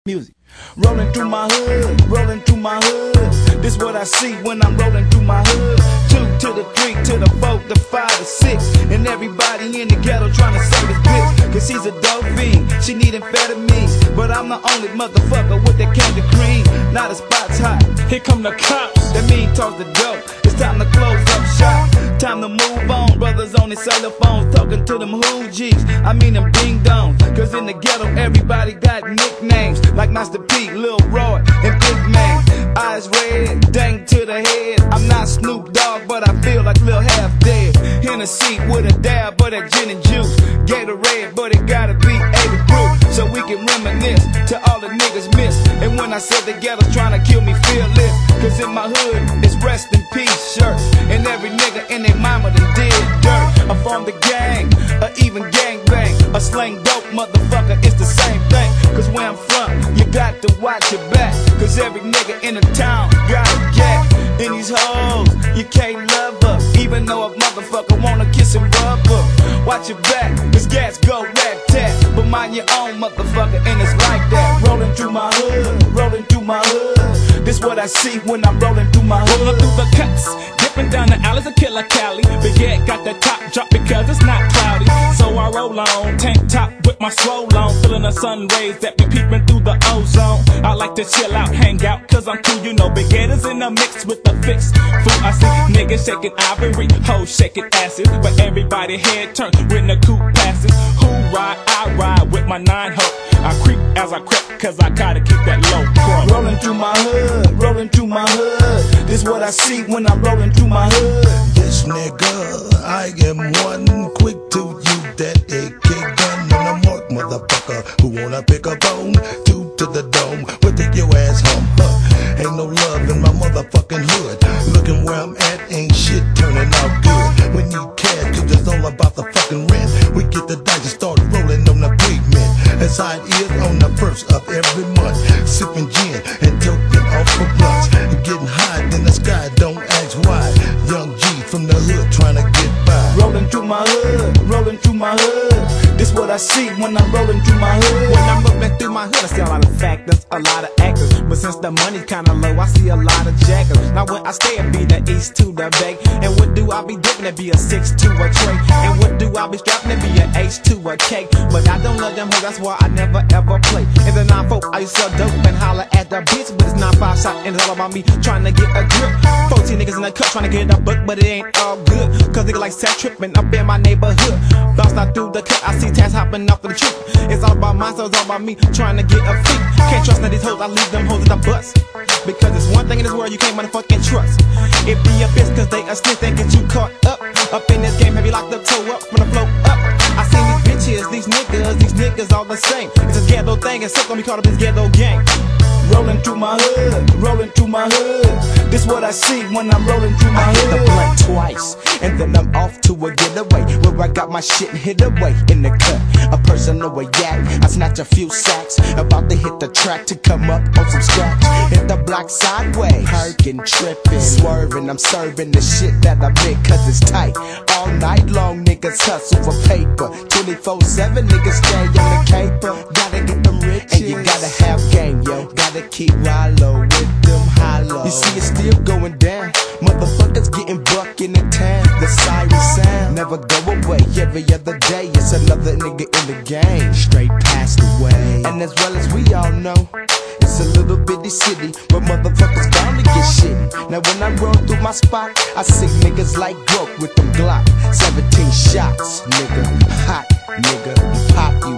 Music. Rolling through my hood, rolling through my hood. This what I see when I'm rolling through my hood. 2 to the 3 to the 4 to 5 to 6. And everybody in the ghetto trying to save his bitch. Cause she's a dope fiend, she need amphetamines. But I'm the only motherfucker with that candy cream. Now the spot's hot, here come the cops. That mean toss the dope, it's time to close up shop. Time to move on, brothers on their cell phones talking to them hoogies. I mean them ding dongs. Cause in the ghetto everybody got nicknames like Master P, Lil Roy, and Big Man. Eyes red, dang to the head. I'm not Snoop Dogg, but I feel like Lil Half Dead. Hennessy with a dab of that gin and juice. Gatorade, but it gotta be 80 proof, so we can reminisce to all the niggas miss. And when I said the ghetto's trying to kill me, feel this. Cause in my hood, it's rest in peace shirt. And every nigga in their mama done did dirt. I formed a gang, or even gangbang. A slang dope motherfucker, it's the same thing. Cause where I'm from, you got to watch your back. Cause every nigga in the town got a gat. And these hoes, you can't love her, even though a motherfucker wanna kiss and rub her. Watch your back, cause gas go rat-tat. But mind your own motherfucker, and it's like that. Rolling through my hood, rolling through my hood. This what I see when I'm rolling through my hood. Rolling through the cuts, dipping down the alleys of Killer Cali. But yeah, got the top drop because it's not cloudy. So I roll on, tank top with my swole on, feeling the sun rays that be peeping through the ozone. I like to chill out, hang out, cause I'm cool, you know. Big Gators in the mix with the fix. Fool, I see niggas shaking ivory, hoes shaking asses, but everybody head turned when the coupe passes. Who ride? I ride with my 9 hoe. I creep as I creep, cause I gotta keep that low pro. Rolling through my hood, rolling through my hood. This what I see when I'm rolling through my hood. This nigga, I am one quick to use that AK gun on a mark, motherfucker. Who wanna pick a bone? 2 to the dome, but take your ass home. Ain't no love in my motherfucking hood. Looking where I'm at, ain't shit turning out good. We need cash, cause it's all about the fucking rent. We get the dice and start rolling on the pavement. That's how it is on the first of every month. Sipping gin and toking off for blunts. Getting high in the sky, don't ask why. Young G from the hood trying to get by. Rolling through my hood, rolling through my hood. This what I see when I'm rolling through my hood. When I'm moving through my hood, I see a lot of factors, a lot of actors. But since the money's kinda low, I see a lot of jackers. Now when I stay, it be the east to the bay. And what do I be dipping? It be a 6 to a tray. And what do I be strapping? It be an H to a K. But I don't love them hoes, that's why I never ever play. In the 9-4, I used to sell dope and holler at the bitch. But it's 9-5 shot and it's all about me trying to get a grip. 14 niggas in the cut trying to get a buck, but it ain't all good. Cause niggas like set tripping up in my neighborhood. Bounce out through the cut, I see tats hopping off of the tree. It's all about mine, so it's all about me trying to get a feat. Can't trust none of these hoes, I leave them hoes at the bus. Because it's one thing in this world you can't motherfucking trust. It be a bitch cause they a snitch, they get you caught up. Up in this game, have you locked up, toe up, from the flow up. I seen these bitches, these niggas all the same. It's a ghetto thing and still gonna be caught up in this ghetto gang. Rolling through my hood, rolling through my hood. This what I see when I'm rolling through my I hit hood. the blunt twice, and then I'm off to a getaway where I got my shit hid away in the cut. A personal yak, I snatch a few sacks, about to hit the track to come up on some scratch. Hit the block sideways, herkin' trippin', swerving. I'm serving the shit that I make cause it's tight. All night long niggas hustle for paper. 24/7 niggas stay on the caper. Gotta get them riches, and you gotta have game, yo. Gotta keep wallow with them hollow. You see it's still going down. Motherfuckers getting buck in the town. The siren sound never go away. Every other day it's another nigga in the game straight passed away. And as well as we all know, it's a little bitty city where motherfuckers bound to get shitty. Now when I roll through my spot, I see niggas like broke with them Glock 17 shots, nigga. Hot nigga, pop you